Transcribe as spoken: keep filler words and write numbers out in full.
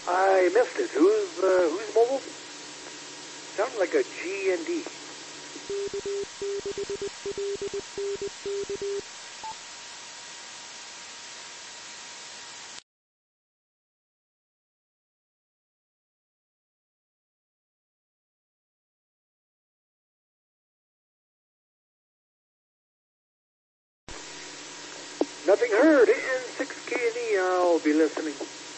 I missed it. Who's, uh, who's mobile? Sounded like a G and D. Nothing heard. N six K and E, I'll be listening.